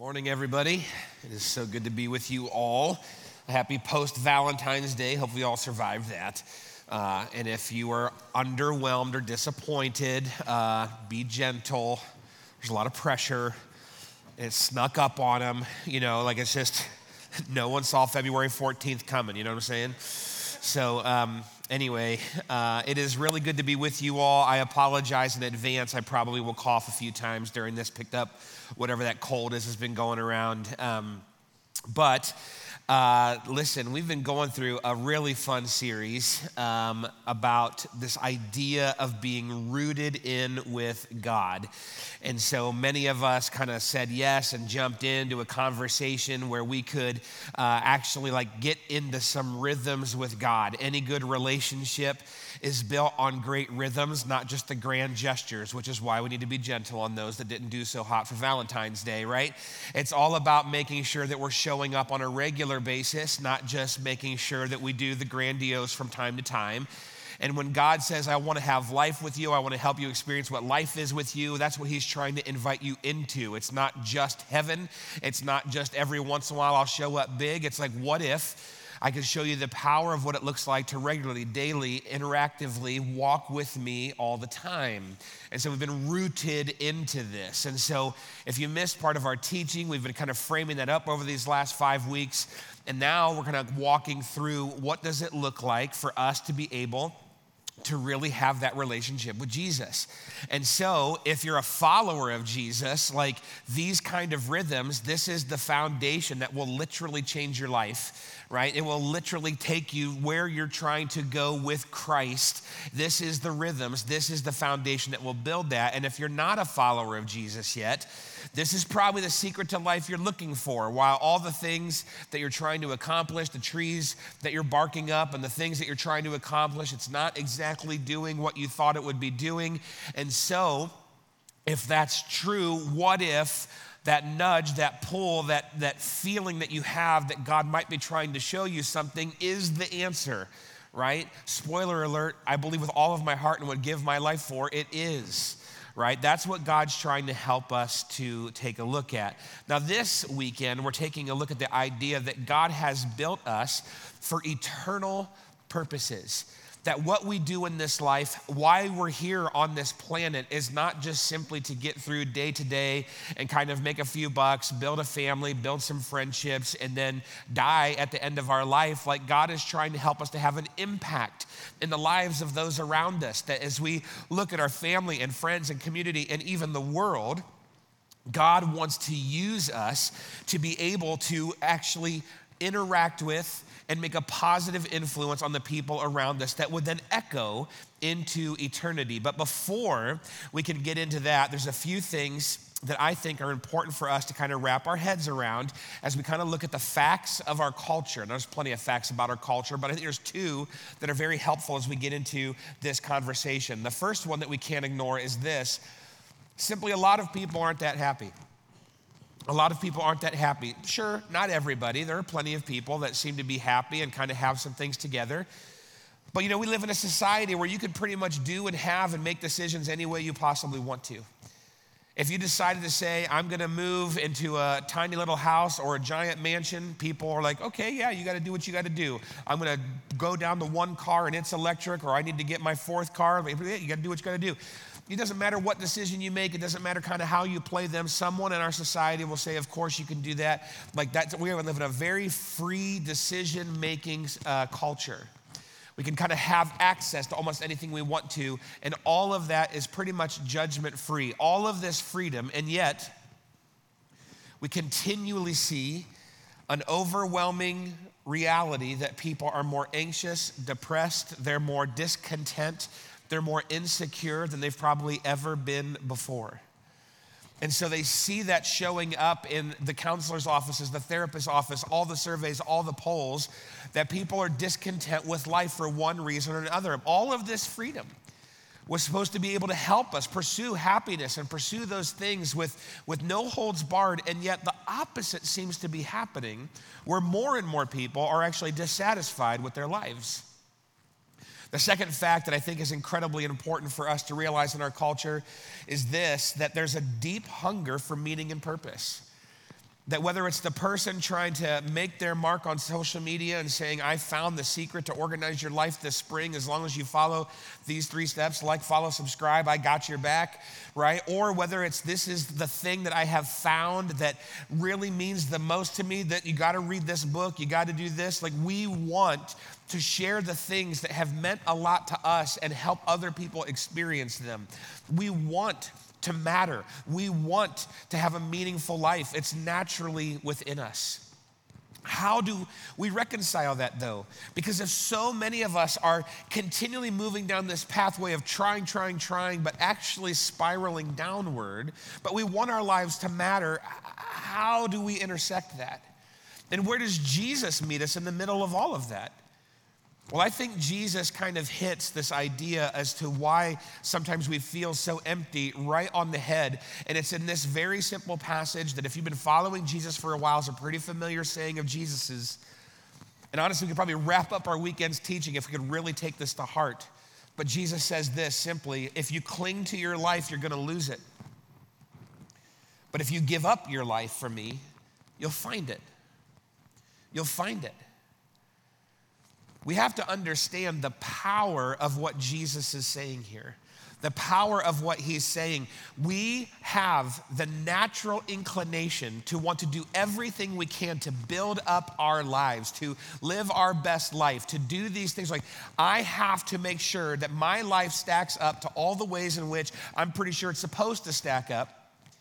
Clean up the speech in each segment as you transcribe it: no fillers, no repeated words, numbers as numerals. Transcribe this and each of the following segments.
Morning, everybody. It is so good to be with you all. A happy post-Valentine's Day. Hope we all survived that. And if you are underwhelmed or disappointed, be gentle. There's a lot of pressure. It snuck up on them. Like it's just, no one saw February 14th coming. You know what I'm saying? So anyway, it is really good to be with you all. I apologize in advance. I probably will cough a few times during this, picked up whatever that cold is has been going around. But listen, we've been going through a really fun series about this idea of being rooted in with God. And so many of us kind of said yes and jumped into a conversation where we could actually get into some rhythms with God. Any good relationship is built on great rhythms, not just the grand gestures, which is why we need to be gentle on those that didn't do so hot for Valentine's Day, right? It's all about making sure that we're showing up on a regular basis, not just making sure that we do the grandiose from time to time. And when God says, I want to have life with you, I want to help you experience what life is with you, that's what he's trying to invite you into. It's not just heaven. It's not just every once in a while I'll show up big. It's like, what if I could show you the power of what it looks like to regularly, daily, interactively walk with me all the time. And so we've been rooted into this. And so if you missed part of our teaching, we've been kind of framing that up over these last 5 weeks. And now we're kind of walking through what does it look like for us to be able to really have that relationship with Jesus. And so if you're a follower of Jesus, these kind of rhythms, this is the foundation that will literally change your life, right? It will literally take you where you're trying to go with Christ. This is the rhythms. This is the foundation that will build that. And if you're not a follower of Jesus yet, this is probably the secret to life you're looking for. While all the things that you're trying to accomplish, the trees that you're barking up and the things that you're trying to accomplish, it's not exactly doing what you thought it would be doing. And so, if that's true, what if that nudge, that pull, that feeling that you have that God might be trying to show you something is the answer, right? Spoiler alert, I believe with all of my heart and would give my life for, it is. Right? That's what God's trying to help us to take a look at. Now, this weekend, we're taking a look at the idea that God has built us for eternal purposes. That what we do in this life, why we're here on this planet, is not just simply to get through day to day and kind of make a few bucks, build a family, build some friendships, and then die at the end of our life. God is trying to help us to have an impact in the lives of those around us. That as we look at our family and friends and community and even the world, God wants to use us to be able to actually interact with and make a positive influence on the people around us that would then echo into eternity. But before we can get into that, there's a few things that I think are important for us to kind of wrap our heads around as we kind of look at the facts of our culture. And there's plenty of facts about our culture, but I think there's two that are very helpful as we get into this conversation. The first one that we can't ignore is this: simply a lot of people aren't that happy. A lot of people aren't that happy. Sure, not everybody. There are plenty of people that seem to be happy and kind of have some things together. But we live in a society where you could pretty much do and have and make decisions any way you possibly want to. If you decided to say, I'm gonna move into a tiny little house or a giant mansion, people are like, okay, yeah, you gotta do what you gotta do. I'm gonna go down to one car and it's electric, or I need to get my fourth car. You gotta do what you gotta do. It doesn't matter what decision you make. It doesn't matter kind of how you play them. Someone in our society will say, of course you can do that. We live in a very free decision-making culture. We can kind of have access to almost anything we want to, and all of that is pretty much judgment-free. All of this freedom, and yet we continually see an overwhelming reality that people are more anxious, depressed, they're more discontent, they're more insecure than they've probably ever been before. And so they see that showing up in the counselor's offices, the therapist's office, all the surveys, all the polls, that people are discontent with life for one reason or another. All of this freedom was supposed to be able to help us pursue happiness and pursue those things with no holds barred, and yet the opposite seems to be happening, where more and more people are actually dissatisfied with their lives. The second fact that I think is incredibly important for us to realize in our culture is this: that there's a deep hunger for meaning and purpose. That whether it's the person trying to make their mark on social media and saying, I found the secret to organize your life this spring, as long as you follow these 3 steps, like, follow, subscribe, I got your back, right? Or whether it's, this is the thing that I have found that really means the most to me, that you got to read this book, you got to do this. Like, we want to share the things that have meant a lot to us and help other people experience them. We want to matter. We want to have a meaningful life. It's naturally within us. How do we reconcile that, though? Because if so many of us are continually moving down this pathway of trying, but actually spiraling downward, but we want our lives to matter, how do we intersect that? And where does Jesus meet us in the middle of all of that? Well, I think Jesus kind of hits this idea as to why sometimes we feel so empty right on the head. And it's in this very simple passage that, if you've been following Jesus for a while, is a pretty familiar saying of Jesus's. And honestly, we could probably wrap up our weekend's teaching if we could really take this to heart. But Jesus says this simply: if you cling to your life, you're going to lose it. But if you give up your life for me, you'll find it. You'll find it. We have to understand the power of what Jesus is saying here, the power of what he's saying. We have the natural inclination to want to do everything we can to build up our lives, to live our best life, to do these things. Like, I have to make sure that my life stacks up to all the ways in which I'm pretty sure it's supposed to stack up.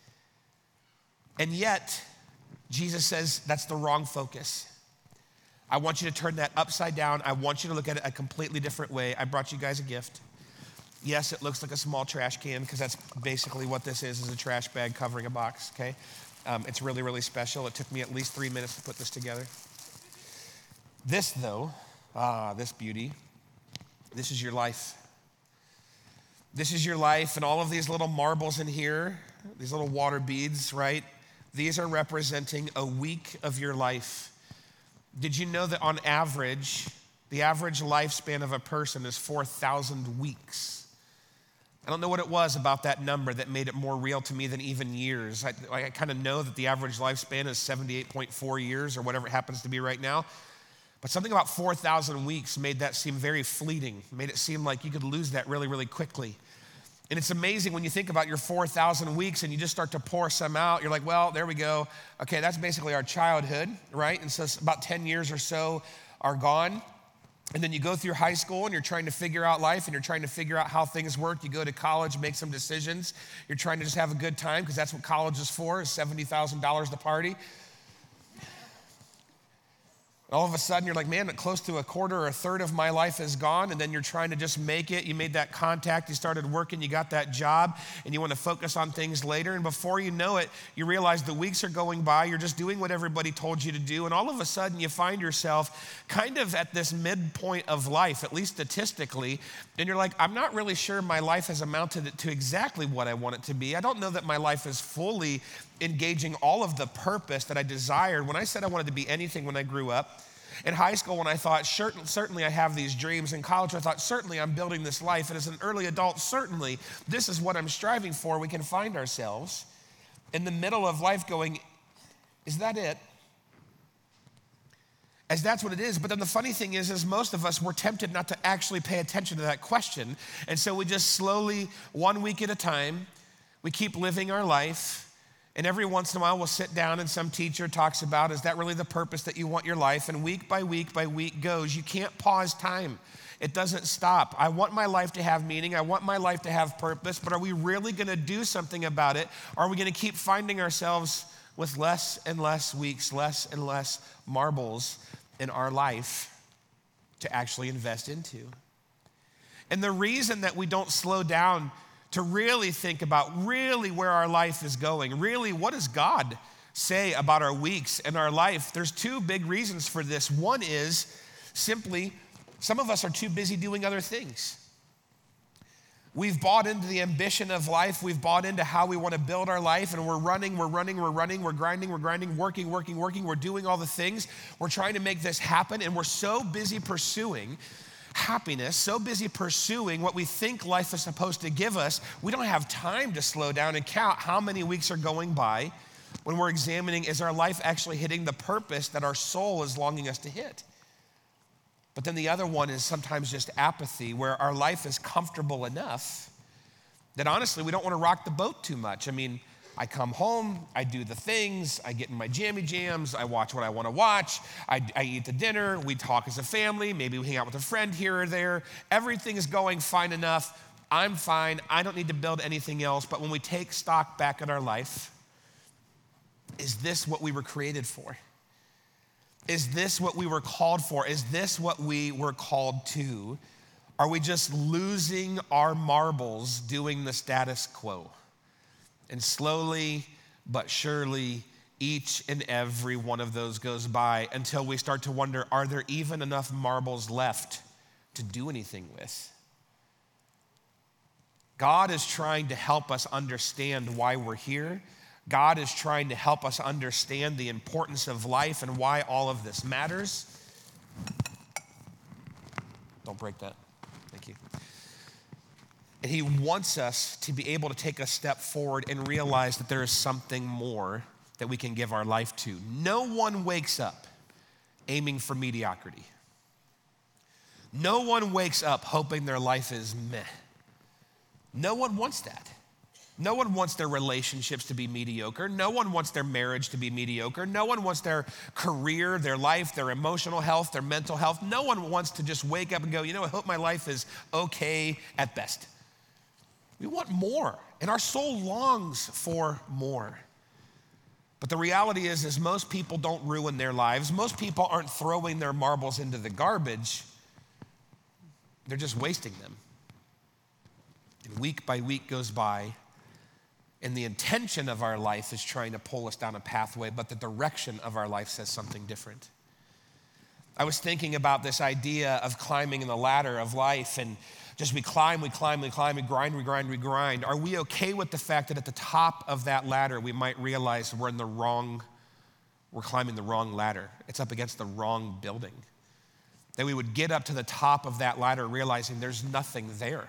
And yet, Jesus says that's the wrong focus. I want you to turn that upside down. I want you to look at it a completely different way. I brought you guys a gift. Yes, it looks like a small trash can, because that's basically what this is a trash bag covering a box, okay? It's really, really special. It took me at least 3 minutes to put this together. This, though, this beauty, this is your life. This is your life, and all of these little marbles in here, these little water beads, right? These are representing a week of your life. Did you know that on average, the average lifespan of a person is 4,000 weeks? I don't know what it was about that number that made it more real to me than even years. I kind of know that the average lifespan is 78.4 years or whatever it happens to be right now. But something about 4,000 weeks made that seem very fleeting, made it seem like you could lose that really, really quickly. And it's amazing when you think about your 4,000 weeks and you just start to pour some out. You're like, well, there we go. Okay, that's basically our childhood, right? And so about 10 years or so are gone. And then you go through high school and you're trying to figure out life and you're trying to figure out how things work. You go to college, make some decisions. You're trying to just have a good time, because that's what college is for, is $70,000 to party. All of a sudden, you're like, man, close to a quarter or a third of my life is gone, and then you're trying to just make it. You made that contact, you started working, you got that job, and you want to focus on things later, and before you know it, you realize the weeks are going by, you're just doing what everybody told you to do, and all of a sudden, you find yourself kind of at this midpoint of life, at least statistically, and you're like, I'm not really sure my life has amounted to exactly what I want it to be. I don't know that my life is fully engaging all of the purpose that I desired when I said I wanted to be anything when I grew up. In high school, when I thought, certainly I have these dreams. In college, I thought, certainly I'm building this life. And as an early adult, certainly this is what I'm striving for. We can find ourselves in the middle of life going, is that it? As that's what it is. But then the funny thing is most of us, we're tempted not to actually pay attention to that question. And so we just slowly, 1 week at a time, we keep living our life. And every once in a while, we'll sit down and some teacher talks about, is that really the purpose that you want your life? And week by week by week goes. You can't pause time. It doesn't stop. I want my life to have meaning. I want my life to have purpose. But are we really going to do something about it? Or are we going to keep finding ourselves with less and less weeks, less and less marbles in our life to actually invest into? And the reason that we don't slow down to really think about really where our life is going, really what does God say about our weeks and our life? There's 2 big reasons for this. One is simply, some of us are too busy doing other things. We've bought into the ambition of life. We've bought into how we want to build our life, and we're grinding, working. We're doing all the things. We're trying to make this happen, and we're so busy pursuing happiness, so busy pursuing what we think life is supposed to give us, we don't have time to slow down and count how many weeks are going by when we're examining, is our life actually hitting the purpose that our soul is longing us to hit? But then the other one is sometimes just apathy, where our life is comfortable enough that honestly, we don't want to rock the boat too much. I mean, I come home, I do the things, I get in my jammy jams, I watch what I want to watch, I eat the dinner, we talk as a family, maybe we hang out with a friend here or there. Everything is going fine enough. I'm fine. I don't need to build anything else. But when we take stock back at our life, is this what we were created for? Is this what we were called for? Is this what we were called to? Are we just losing our marbles doing the status quo? And slowly but surely, each and every one of those goes by until we start to wonder, are there even enough marbles left to do anything with? God is trying to help us understand why we're here. God is trying to help us understand the importance of life and why all of this matters. Don't break that. Thank you. And he wants us to be able to take a step forward and realize that there is something more that we can give our life to. No one wakes up aiming for mediocrity. No one wakes up hoping their life is meh. No one wants that. No one wants their relationships to be mediocre. No one wants their marriage to be mediocre. No one wants their career, their life, their emotional health, their mental health. No one wants to just wake up and go, I hope my life is okay at best. We want more, and our soul longs for more. But the reality is most people don't ruin their lives. Most people aren't throwing their marbles into the garbage. They're just wasting them. And week by week goes by, and the intention of our life is trying to pull us down a pathway, but the direction of our life says something different. I was thinking about this idea of climbing in the ladder of life, and just we climb, we grind. Are we okay with the fact that at the top of that ladder, we might realize we're climbing the wrong ladder. It's up against the wrong building. That we would get up to the top of that ladder realizing there's nothing there.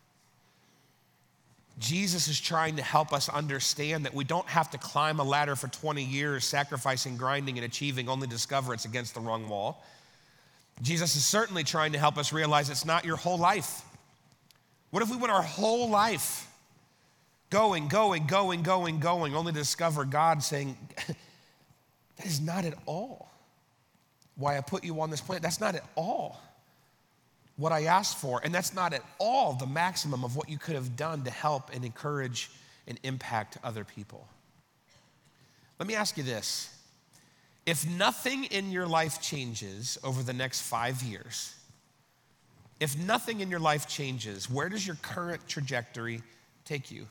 Jesus is trying to help us understand that we don't have to climb a ladder for 20 years, sacrificing, grinding, and achieving, only to discover it's against the wrong wall. Jesus is certainly trying to help us realize it's not your whole life. What if we went our whole life going, only to discover God saying, that is not at all why I put you on this planet. That's not at all what I asked for, and that's not at all the maximum of what you could have done to help and encourage and impact other people. Let me ask you this. If nothing in your life changes over the next 5 years, if nothing in your life changes, where does your current trajectory take you?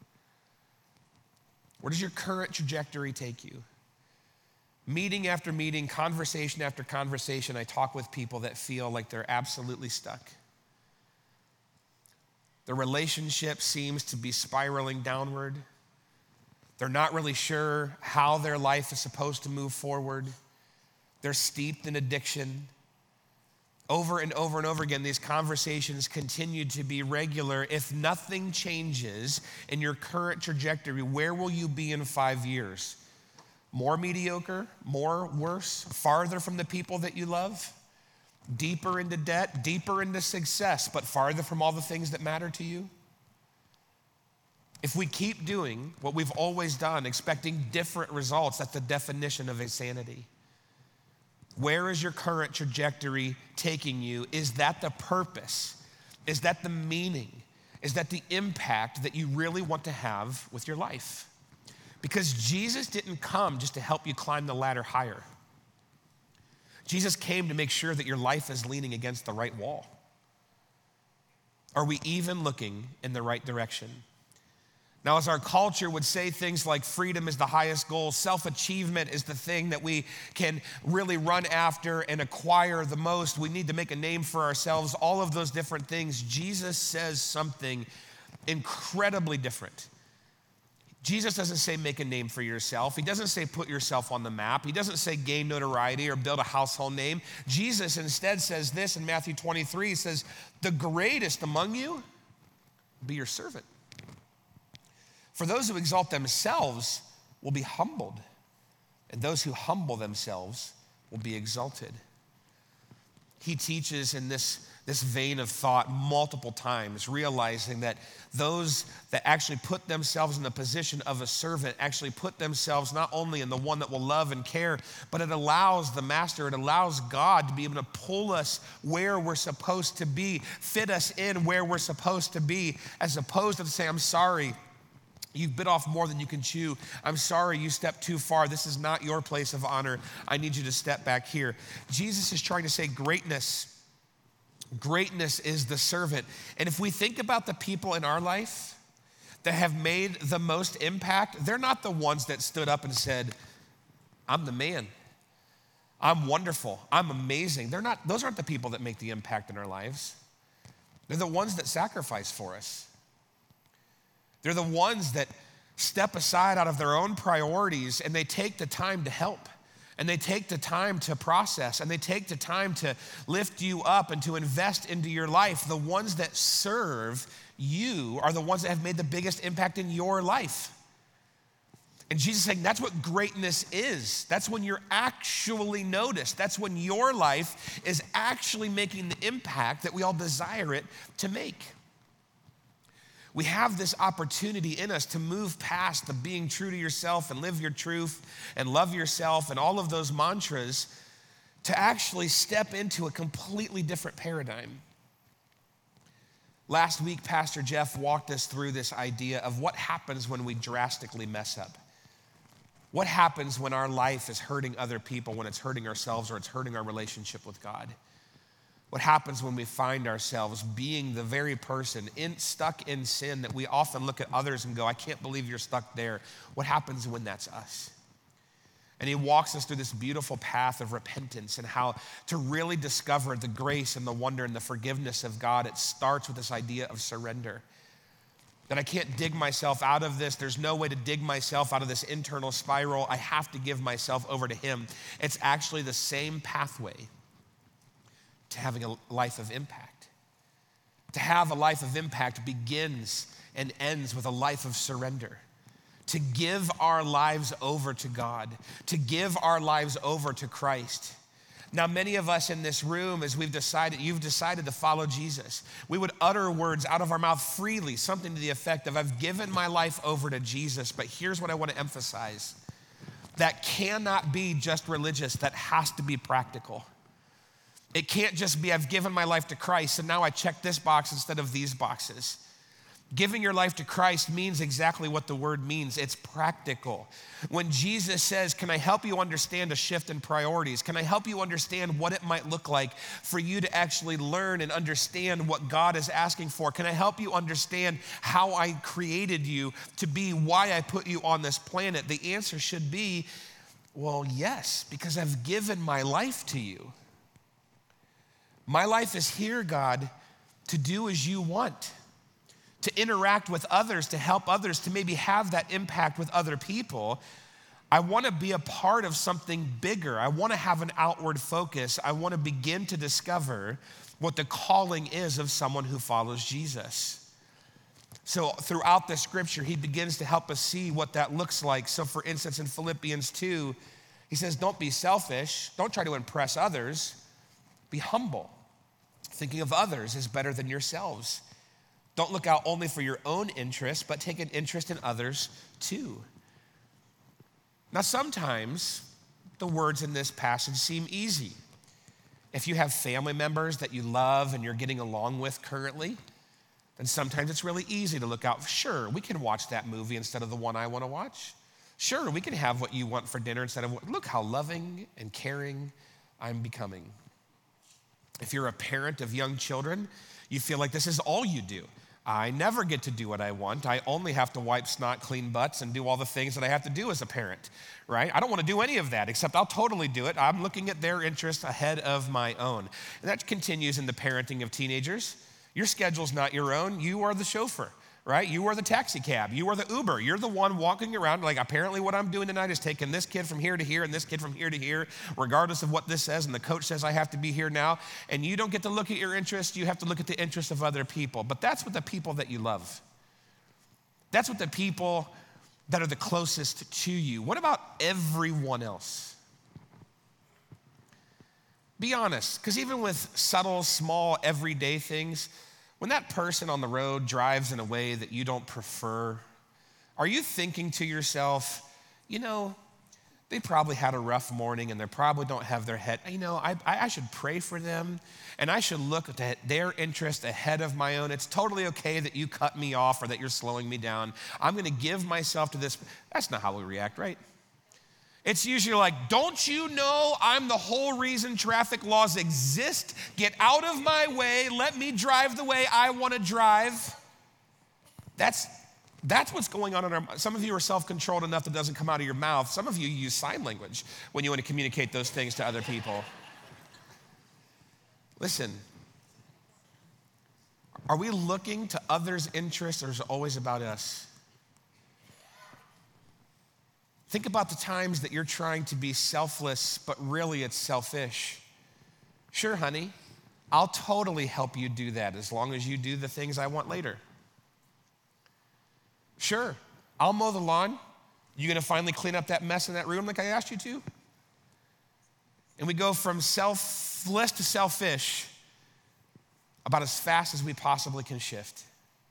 Where does your current trajectory take you? Meeting after meeting, conversation after conversation, I talk with people that feel like they're absolutely stuck. Their relationship seems to be spiraling downward. They're not really sure how their life is supposed to move forward. They're steeped in addiction. Over and over and over again, these conversations continue to be regular. If nothing changes in your current trajectory, where will you be in 5 years? More mediocre, more worse, farther from the people that you love, deeper into debt, deeper into success, but farther from all the things that matter to you? If we keep doing what we've always done, expecting different results, that's the definition of insanity. Where is your current trajectory taking you? Is that the purpose? Is that the meaning? Is that the impact that you really want to have with your life? Because Jesus didn't come just to help you climb the ladder higher. Jesus came to make sure that your life is leaning against the right wall. Are we even looking in the right direction? Now, as our culture would say things like freedom is the highest goal, self-achievement is the thing that we can really run after and acquire the most, we need to make a name for ourselves, all of those different things, Jesus says something incredibly different. Jesus doesn't say make a name for yourself. He doesn't say put yourself on the map. He doesn't say gain notoriety or build a household name. Jesus instead says this in Matthew 23. He says, the greatest among you, be your servant. For those who exalt themselves will be humbled, and those who humble themselves will be exalted. He teaches in this vein of thought multiple times, realizing that those that actually put themselves in the position of a servant actually put themselves not only in the one that will love and care, but it allows the master, it allows God to be able to pull us where we're supposed to be, fit us in where we're supposed to be, as opposed to say, I'm sorry, you've bit off more than you can chew. I'm sorry you stepped too far. This is not your place of honor. I need you to step back here. Jesus is trying to say greatness is the servant. And if we think about the people in our life that have made the most impact, they're not the ones that stood up and said, I'm the man. I'm wonderful. I'm amazing. Those aren't the people that make the impact in our lives. They're the ones that sacrifice for us. They're the ones that step aside out of their own priorities and they take the time to help. And they take the time to process, and they take the time to lift you up and to invest into your life. The ones that serve you are the ones that have made the biggest impact in your life. And Jesus is saying that's what greatness is. That's when you're actually noticed. That's when your life is actually making the impact that we all desire it to make. We have this opportunity in us to move past the being true to yourself and live your truth and love yourself and all of those mantras to actually step into a completely different paradigm. Last week, Pastor Jeff walked us through this idea of what happens when we drastically mess up. What happens when our life is hurting other people, when it's hurting ourselves or it's hurting our relationship with God? What happens when we find ourselves being the very person stuck in sin that we often look at others and go, I can't believe you're stuck there. What happens when that's us? And he walks us through this beautiful path of repentance and how to really discover the grace and the wonder and the forgiveness of God. It starts with this idea of surrender. That I can't dig myself out of this. There's no way to dig myself out of this internal spiral. I have to give myself over to him. It's actually the same pathway to having a life of impact. To have a life of impact begins and ends with a life of surrender. To give our lives over to God, to give our lives over to Christ. Now, many of us in this room, as you've decided to follow Jesus, we would utter words out of our mouth freely, something to the effect of, I've given my life over to Jesus, but here's what I want to emphasize. That cannot be just religious, that has to be practical. It can't just be, I've given my life to Christ, and now I check this box instead of these boxes. Giving your life to Christ means exactly what the word means. It's practical. When Jesus says, can I help you understand a shift in priorities? Can I help you understand what it might look like for you to actually learn and understand what God is asking for? Can I help you understand how I created you to be, why I put you on this planet? The answer should be, well, yes, because I've given my life to you. My life is here, God, to do as you want, to interact with others, to help others, to maybe have that impact with other people. I want to be a part of something bigger. I want to have an outward focus. I want to begin to discover what the calling is of someone who follows Jesus. So throughout the scripture, he begins to help us see what that looks like. So for instance, in Philippians 2, he says, don't be selfish. Don't try to impress others. Be humble. Thinking of others is better than yourselves. Don't look out only for your own interests, but take an interest in others too. Now, sometimes the words in this passage seem easy. If you have family members that you love and you're getting along with currently, then sometimes it's really easy to look out. Sure, we can watch that movie instead of the one I want to watch. Sure, we can have what you want for dinner instead of, look how loving and caring I'm becoming. If you're a parent of young children, you feel like this is all you do. I never get to do what I want. I only have to wipe snot, clean butts, and do all the things that I have to do as a parent, right? I don't want to do any of that, except I'll totally do it. I'm looking at their interests ahead of my own. And that continues in the parenting of teenagers. Your schedule's not your own. You are the chauffeur, right? You are the taxi cab. You are the Uber. You're the one walking around like, apparently what I'm doing tonight is taking this kid from here to here and this kid from here to here, regardless of what this says. And the coach says I have to be here now. And you don't get to look at your interests. You have to look at the interests of other people. But that's what the people that you love. That's what the people that are the closest to you? What about everyone else? Be honest, because even with subtle, small, everyday things, when that person on the road drives in a way that you don't prefer, are you thinking to yourself, they probably had a rough morning and they probably don't have their head, I should pray for them and I should look at their interest ahead of my own. It's totally okay that you cut me off or that you're slowing me down. I'm gonna give myself to this. That's not how we react, right? It's usually like, don't you know I'm the whole reason traffic laws exist? Get out of my way, let me drive the way I wanna drive. That's what's going on in our, some of you are self-controlled enough that doesn't come out of your mouth. Some of you use sign language when you want to communicate those things to other people. Listen, are we looking to others' interests or is it always about us? Think about the times that you're trying to be selfless, but really it's selfish. Sure, honey, I'll totally help you do that as long as you do the things I want later. Sure, I'll mow the lawn. You gonna finally clean up that mess in that room like I asked you to? And we go from selfless to selfish about as fast as we possibly can shift.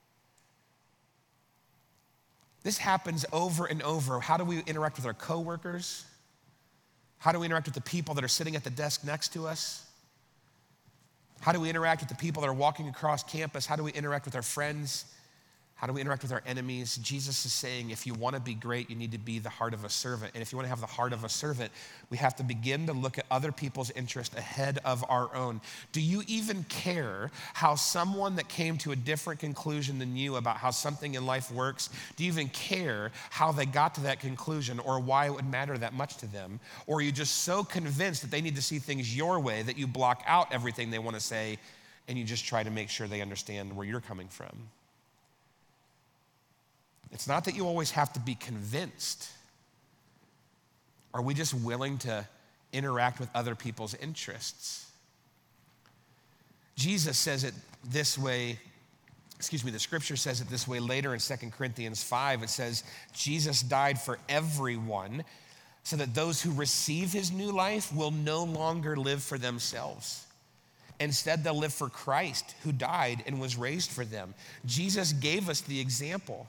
This happens over and over. How do we interact with our coworkers? How do we interact with the people that are sitting at the desk next to us? How do we interact with the people that are walking across campus? How do we interact with our friends? How do we interact with our enemies? Jesus is saying, if you want to be great, you need to be the heart of a servant. And if you want to have the heart of a servant, we have to begin to look at other people's interest ahead of our own. Do you even care how someone that came to a different conclusion than you about how something in life works, do you even care how they got to that conclusion or why it would matter that much to them? Or are you just so convinced that they need to see things your way that you block out everything they want to say and you just try to make sure they understand where you're coming from? It's not that you always have to be convinced. Are we just willing to interact with other people's interests? Jesus says it this way, the scripture says it this way later in 2 Corinthians 5. It says, Jesus died for everyone so that those who receive his new life will no longer live for themselves. Instead, they'll live for Christ who died and was raised for them. Jesus gave us the example.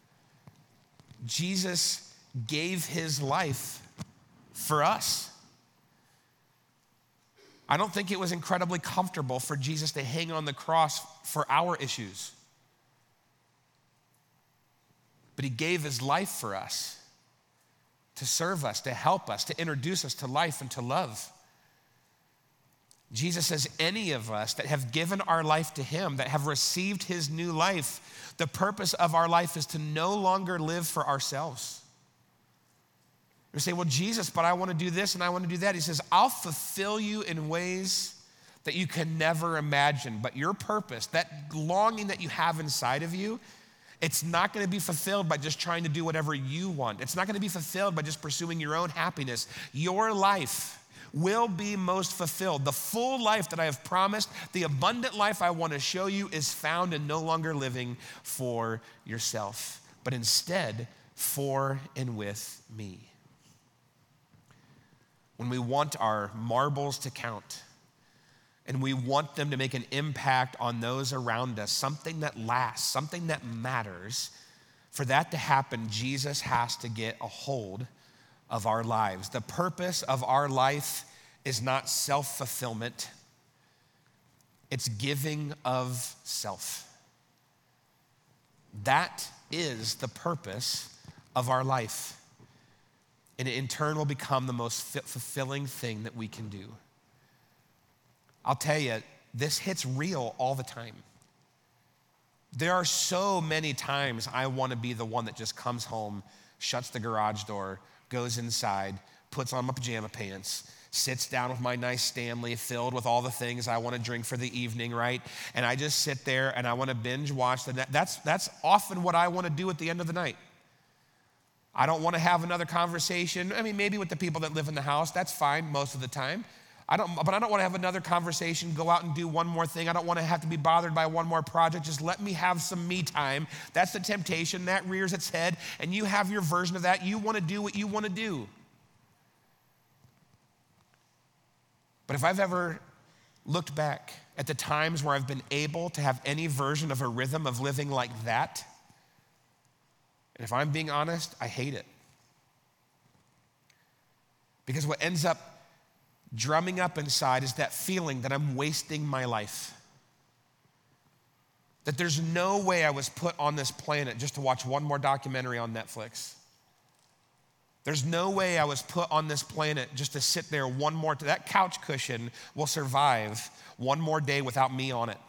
Jesus gave his life for us. I don't think it was incredibly comfortable for Jesus to hang on the cross for our issues. But he gave his life for us, to serve us, to help us, to introduce us to life and to love. Jesus says any of us that have given our life to him, that have received his new life, the purpose of our life is to no longer live for ourselves. You say, well, Jesus, but I want to do this and I want to do that. He says, I'll fulfill you in ways that you can never imagine. But your purpose, that longing that you have inside of you, it's not going to be fulfilled by just trying to do whatever you want. It's not going to be fulfilled by just pursuing your own happiness. Your life will be most fulfilled. The full life that I have promised, the abundant life I want to show you is found in no longer living for yourself, but instead for and with me. When we want our marbles to count and we want them to make an impact on those around us, something that lasts, something that matters, for that to happen, Jesus has to get a hold of our lives. The purpose of our life is not self-fulfillment, it's giving of self. That is the purpose of our life. And it in turn will become the most fulfilling thing that we can do. I'll tell you, this hits real all the time. There are so many times I want to be the one that just comes home, shuts the garage door, goes inside, puts on my pajama pants, sits down with my nice Stanley filled with all the things I want to drink for the evening, right? And I just sit there and I want to binge watch that's often what I want to do at the end of the night. I don't want to have another conversation. I mean, maybe with the people that live in the house, that's fine most of the time. But I don't want to have another conversation, go out and do one more thing. I don't want to have to be bothered by one more project. Just let me have some me time. That's the temptation. That rears its head, and you have your version of that. You want to do what you want to do. But if I've ever looked back at the times where I've been able to have any version of a rhythm of living like that, and if I'm being honest, I hate it. Because what ends up drumming up inside is that feeling that I'm wasting my life. That there's no way I was put on this planet just to watch one more documentary on Netflix. There's no way I was put on this planet just to sit there one more, that couch cushion will survive one more day without me on it.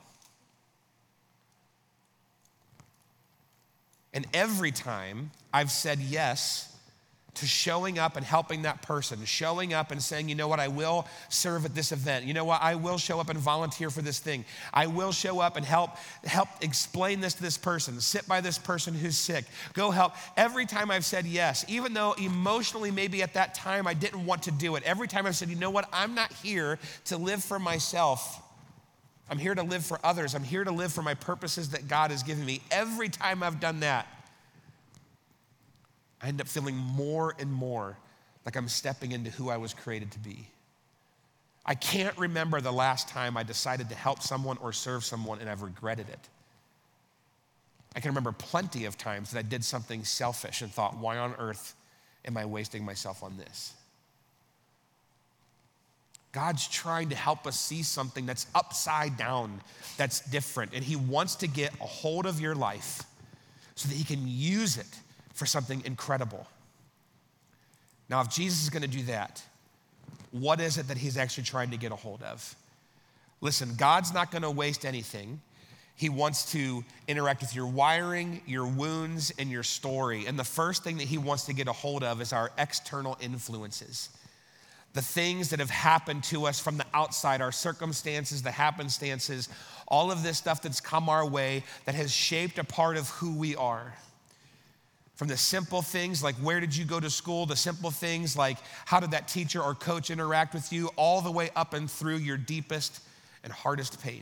And every time I've said yes to showing up and helping that person, showing up and saying, you know what, I will serve at this event. You know what, I will show up and volunteer for this thing. I will show up and help explain this to this person, sit by this person who's sick, go help. Every time I've said yes, even though emotionally maybe at that time I didn't want to do it, every time I've said, you know what, I'm not here to live for myself. I'm here to live for others. I'm here to live for my purposes that God has given me. Every time I've done that, I end up feeling more and more like I'm stepping into who I was created to be. I can't remember the last time I decided to help someone or serve someone and I've regretted it. I can remember plenty of times that I did something selfish and thought, why on earth am I wasting myself on this? God's trying to help us see something that's upside down, that's different, and he wants to get a hold of your life so that he can use it for something incredible. Now, if Jesus is going to do that, what is it that he's actually trying to get a hold of? Listen, God's not going to waste anything. He wants to interact with your wiring, your wounds, and your story. And the first thing that he wants to get a hold of is our external influences. The things that have happened to us from the outside, our circumstances, the happenstances, all of this stuff that's come our way that has shaped a part of who we are. From the simple things like where did you go to school, the simple things like how did that teacher or coach interact with you, all the way up and through your deepest and hardest pain.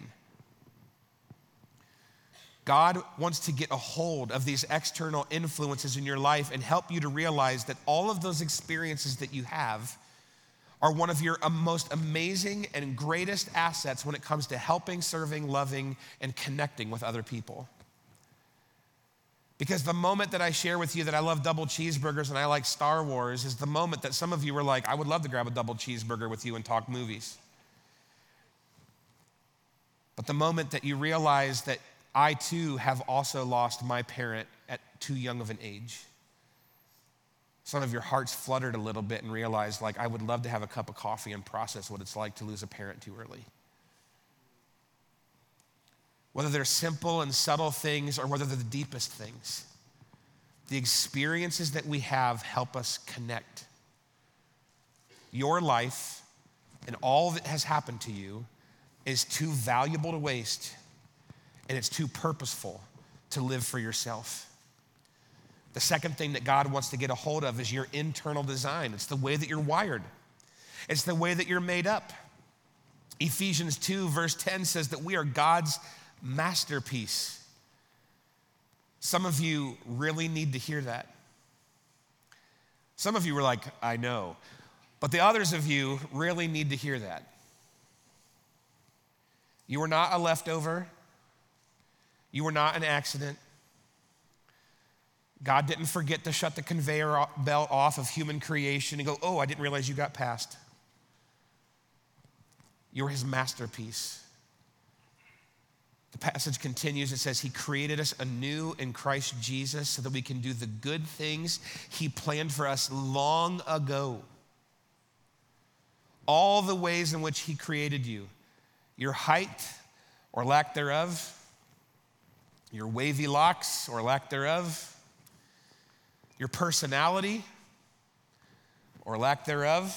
God wants to get a hold of these external influences in your life and help you to realize that all of those experiences that you have are one of your most amazing and greatest assets when it comes to helping, serving, loving, and connecting with other people. Because the moment that I share with you that I love double cheeseburgers and I like Star Wars is the moment that some of you were like, I would love to grab a double cheeseburger with you and talk movies. But the moment that you realize that I too have also lost my parent at too young of an age, some of your hearts fluttered a little bit and realized, like, I would love to have a cup of coffee and process what it's like to lose a parent too early. Whether they're simple and subtle things or whether they're the deepest things, the experiences that we have help us connect. Your life and all that has happened to you is too valuable to waste, and it's too purposeful to live for yourself. The second thing that God wants to get a hold of is your internal design. It's the way that you're wired. It's the way that you're made up. Ephesians 2 verse 10 says that we are God's masterpiece. Some of you really need to hear that. Some of you were like, I know. But the others of you really need to hear that. You were not a leftover. You were not an accident. God didn't forget to shut the conveyor belt off of human creation and go, oh, I didn't realize you got passed. You're his masterpiece. The passage continues. It says, he created us anew in Christ Jesus so that we can do the good things he planned for us long ago. All the ways in which he created you, your height or lack thereof, your wavy locks or lack thereof, your personality or lack thereof.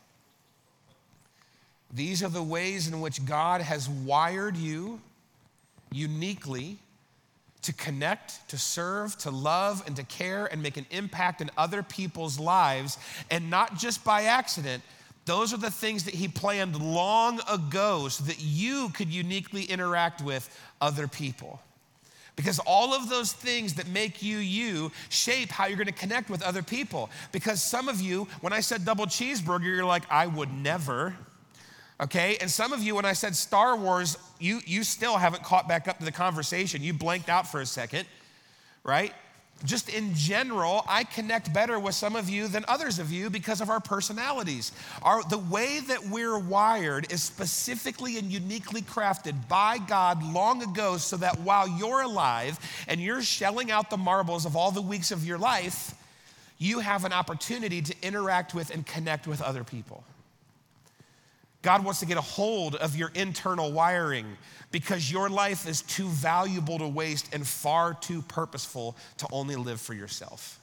These are the ways in which God has wired you uniquely to connect, to serve, to love, and to care and make an impact in other people's lives, and not just by accident, Those are the things that he planned long ago so that you could uniquely interact with other people. Because all of those things that make you you shape how you're gonna connect with other people. Because some of you, when I said double cheeseburger, you're like, I would never. Okay, and some of you, when I said Star Wars, you still haven't caught back up to the conversation. You blanked out for a second, right? Just in general, I connect better with some of you than others of you because of our personalities. The way that we're wired is specifically and uniquely crafted by God long ago so that while you're alive and you're shelling out the marbles of all the weeks of your life, you have an opportunity to interact with and connect with other people. God wants to get a hold of your internal wiring because your life is too valuable to waste and far too purposeful to only live for yourself.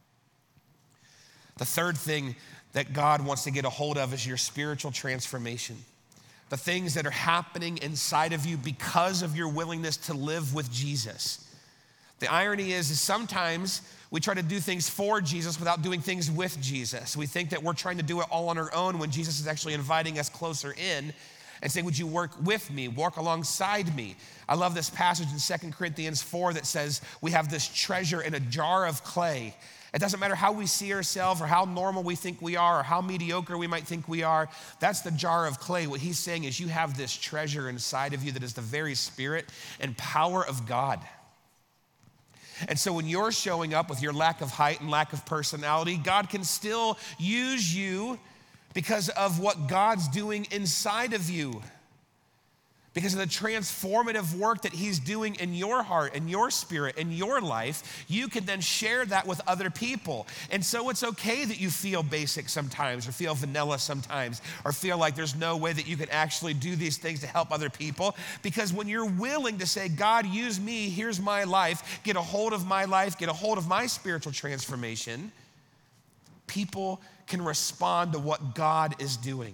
The third thing that God wants to get a hold of is your spiritual transformation. The things that are happening inside of you because of your willingness to live with Jesus. The irony is sometimes we try to do things for Jesus without doing things with Jesus. We think that we're trying to do it all on our own when Jesus is actually inviting us closer in and saying, would you work with me, walk alongside me? I love this passage in 2 Corinthians 4 that says we have this treasure in a jar of clay. It doesn't matter how we see ourselves or how normal we think we are or how mediocre we might think we are. That's the jar of clay. What he's saying is you have this treasure inside of you that is the very spirit and power of God. And so when you're showing up with your lack of height and lack of personality, God can still use you because of what God's doing inside of you. Because of the transformative work that he's doing in your heart, in your spirit, in your life, you can then share that with other people. And so it's okay that you feel basic sometimes or feel vanilla sometimes or feel like there's no way that you can actually do these things to help other people. Because when you're willing to say, God, use me, here's my life, get a hold of my life, get a hold of my spiritual transformation, people can respond to what God is doing.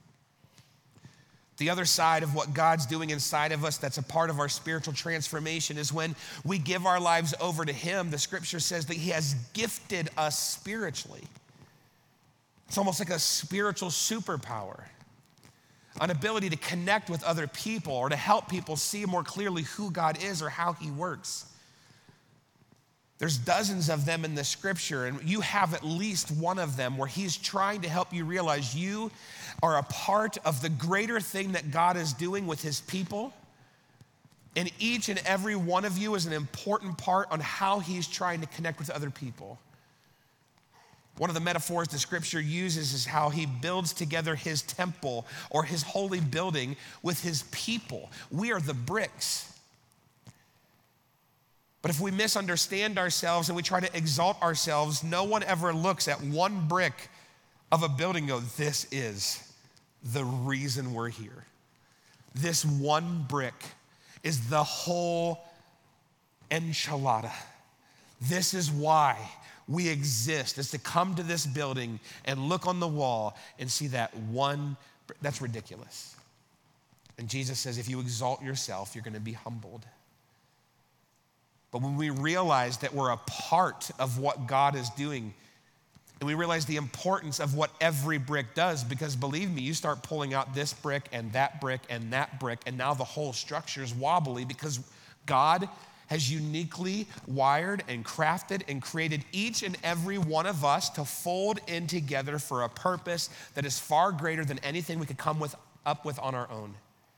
The other side of what God's doing inside of us that's a part of our spiritual transformation is when we give our lives over to him. The scripture says that he has gifted us spiritually. It's almost like a spiritual superpower, an ability to connect with other people or to help people see more clearly who God is or how he works. There's dozens of them in the scripture, and you have at least one of them where he's trying to help you realize you are a part of the greater thing that God is doing with his people. And each and every one of you is an important part on how he's trying to connect with other people. One of the metaphors the scripture uses is how he builds together his temple or his holy building with his people. We are the bricks. But if we misunderstand ourselves and we try to exalt ourselves, no one ever looks at one brick of a building and goes, this is the reason we're here. This one brick is the whole enchilada. This is why we exist, is to come to this building and look on the wall and see that one, that's ridiculous. And Jesus says, if you exalt yourself, you're gonna be humbled. But when we realize that we're a part of what God is doing, and we realize the importance of what every brick does, because believe me, you start pulling out this brick and that brick and that brick, and now the whole structure is wobbly because God has uniquely wired and crafted and created each and every one of us to fold in together for a purpose that is far greater than anything we could come up with on our own.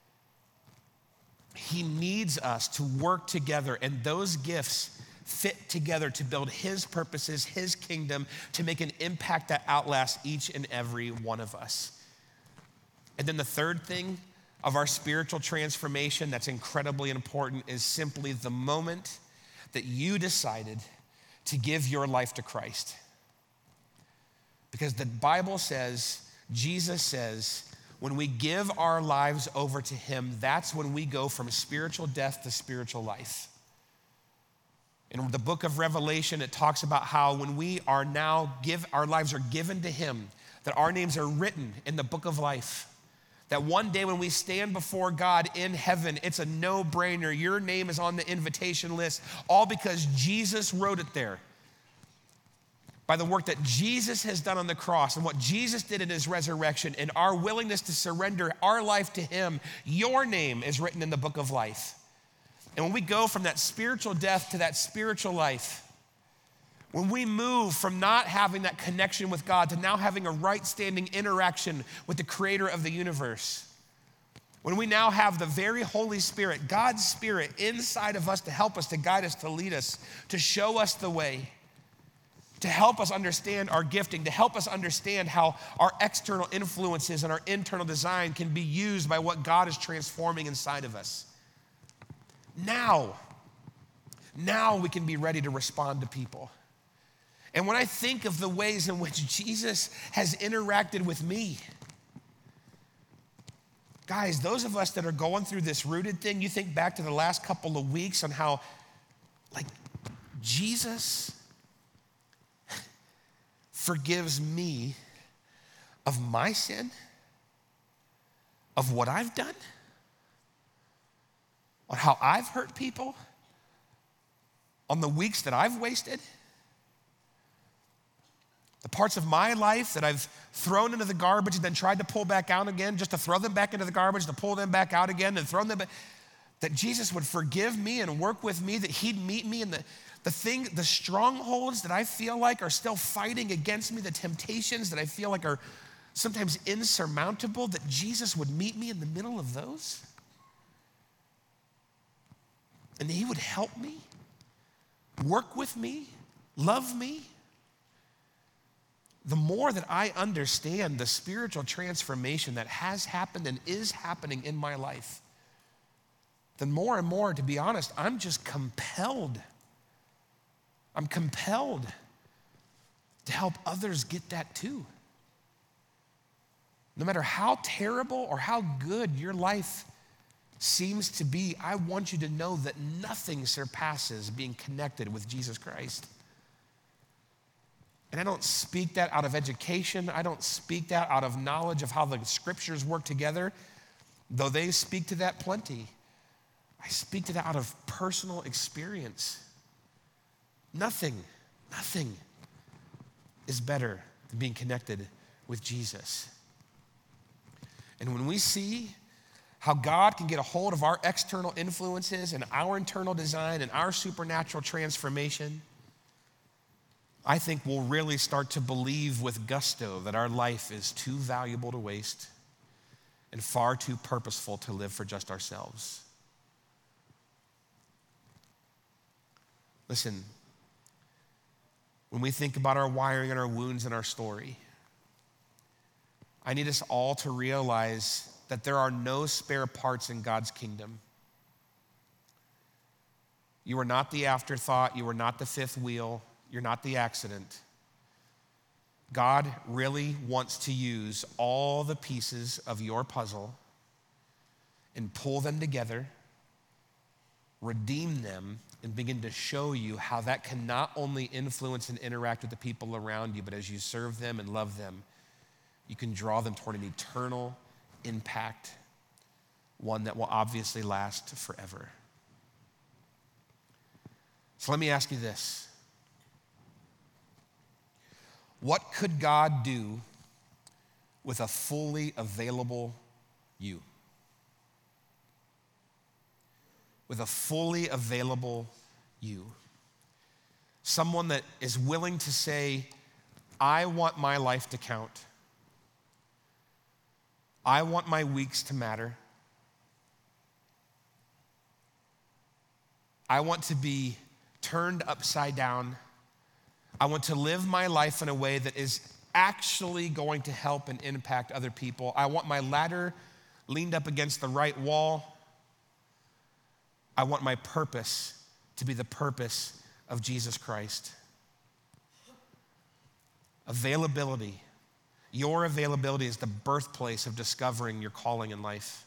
He needs us to work together, and those gifts fit together to build his purposes, his kingdom, to make an impact that outlasts each and every one of us. And then the third thing of our spiritual transformation that's incredibly important is simply the moment that you decided to give your life to Christ. Because the Bible says, Jesus says, when we give our lives over to him, that's when we go from spiritual death to spiritual life. In the book of Revelation, it talks about how when we are now our lives are given to him, that our names are written in the book of life. That one day when we stand before God in heaven, it's a no-brainer. Your name is on the invitation list, all because Jesus wrote it there. by the work that Jesus has done on the cross and what Jesus did in his resurrection and our willingness to surrender our life to him, your name is written in the book of life. And when we go from that spiritual death to that spiritual life, when we move from not having that connection with God to now having a right standing interaction with the creator of the universe, when we now have the very Holy Spirit, God's Spirit inside of us to help us, to guide us, to lead us, to show us the way, to help us understand our gifting, to help us understand how our external influences and our internal design can be used by what God is transforming inside of us. Now we can be ready to respond to people. And when I think of the ways in which Jesus has interacted with me, guys, those of us that are going through this rooted thing, you think back to the last couple of weeks on how, Jesus forgives me of my sin, of what I've done, on how I've hurt people, on the weeks that I've wasted, the parts of my life that I've thrown into the garbage and then tried to pull back out again, just to throw them back into the garbage, to pull them back out again and throw them back, that Jesus would forgive me and work with me, that he'd meet me in the strongholds that I feel like are still fighting against me, the temptations that I feel like are sometimes insurmountable, that Jesus would meet me in the middle of those. And he would help me, work with me, love me. The more that I understand the spiritual transformation that has happened and is happening in my life, then more and more, to be honest, I'm just compelled. I'm compelled to help others get that too. No matter how terrible or how good your life seems to be, I want you to know that nothing surpasses being connected with Jesus Christ. And I don't speak that out of education. I don't speak that out of knowledge of how the scriptures work together, though they speak to that plenty. I speak to that out of personal experience. Nothing is better than being connected with Jesus. And when we see how God can get a hold of our external influences and our internal design and our supernatural transformation, I think we'll really start to believe with gusto that our life is too valuable to waste and far too purposeful to live for just ourselves. Listen, when we think about our wiring and our wounds and our story, I need us all to realize that there are no spare parts in God's kingdom. You are not the afterthought. You are not the fifth wheel. You're not the accident. God really wants to use all the pieces of your puzzle and pull them together, redeem them, and begin to show you how that can not only influence and interact with the people around you, but as you serve them and love them, you can draw them toward an eternal impact, one that will obviously last forever. So let me ask you this. What could God do with a fully available you? With a fully available you. Someone that is willing to say, I want my life to count. I want my weeks to matter. I want to be turned upside down. I want to live my life in a way that is actually going to help and impact other people. I want my ladder leaned up against the right wall. I want my purpose to be the purpose of Jesus Christ. Availability. Your availability is the birthplace of discovering your calling in life.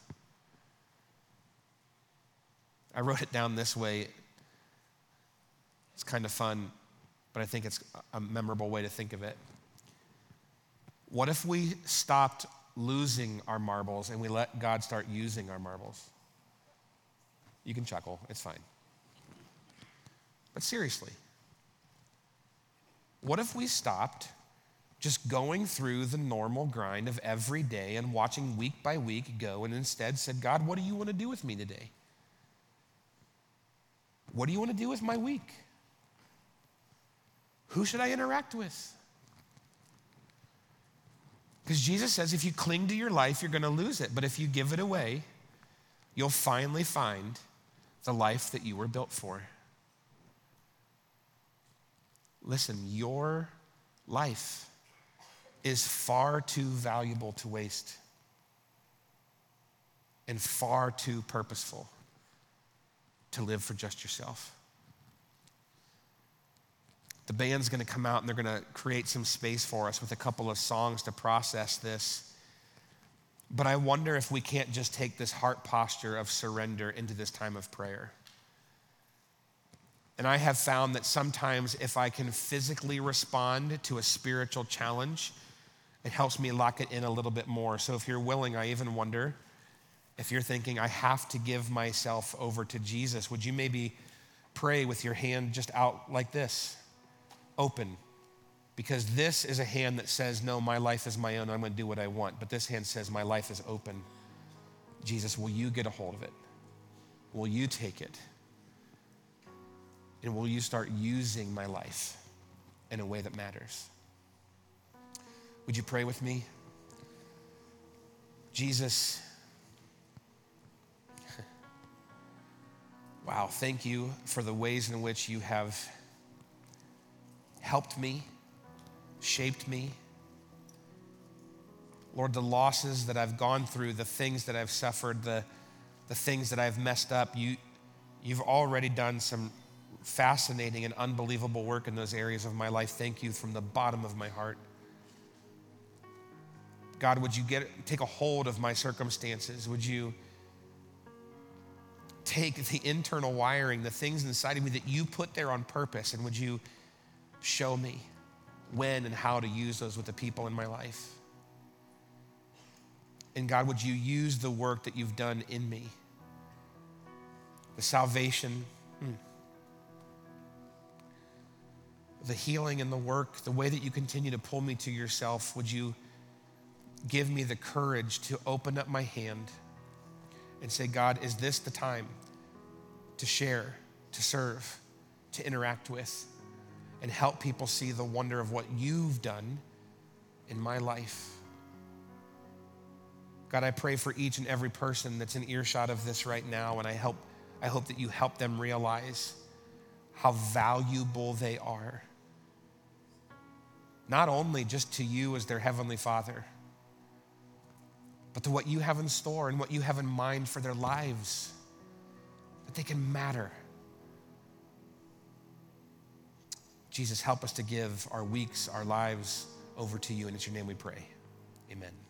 I wrote it down this way. It's kind of fun, but I think it's a memorable way to think of it. What if we stopped losing our marbles and we let God start using our marbles? You can chuckle, it's fine. But seriously, What if we stopped just going through the normal grind of every day and watching week by week go, and instead said, God, what do you want to do with me today? What do you want to do with my week? Who should I interact with? Because Jesus says if you cling to your life, you're going to lose it. But if you give it away, you'll finally find the life that you were built for. Listen, your life is far too valuable to waste and far too purposeful to live for just yourself. The band's gonna come out and they're gonna create some space for us with a couple of songs to process this. But I wonder if we can't just take this heart posture of surrender into this time of prayer. And I have found that sometimes if I can physically respond to a spiritual challenge, it helps me lock it in a little bit more. So if you're willing, I even wonder if you're thinking, I have to give myself over to Jesus, would you maybe pray with your hand just out like this, open? Because this is a hand that says, no, my life is my own, I'm gonna do what I want. But this hand says, my life is open. Jesus, will you get a hold of it? Will you take it? And will you start using my life in a way that matters? Would you pray with me? Jesus, wow, thank you for the ways in which you have helped me, shaped me. Lord, the losses that I've gone through, the things that I've suffered, the things that I've messed up, you've already done some fascinating and unbelievable work in those areas of my life. Thank you from the bottom of my heart. God, would you take a hold of my circumstances? Would you take the internal wiring, the things inside of me that you put there on purpose, and would you show me when and how to use those with the people in my life? And God, would you use the work that you've done in me, the salvation, the healing and the work, the way that you continue to pull me to yourself, would you give me the courage to open up my hand and say, God, is this the time to share, to serve, to interact with, and help people see the wonder of what you've done in my life? God, I pray for each and every person that's in earshot of this right now, and I hope that you help them realize how valuable they are, not only just to you as their Heavenly Father, but to what you have in store and what you have in mind for their lives, that they can matter. Jesus, help us to give our weeks, our lives over to you, and it's your name we pray. Amen.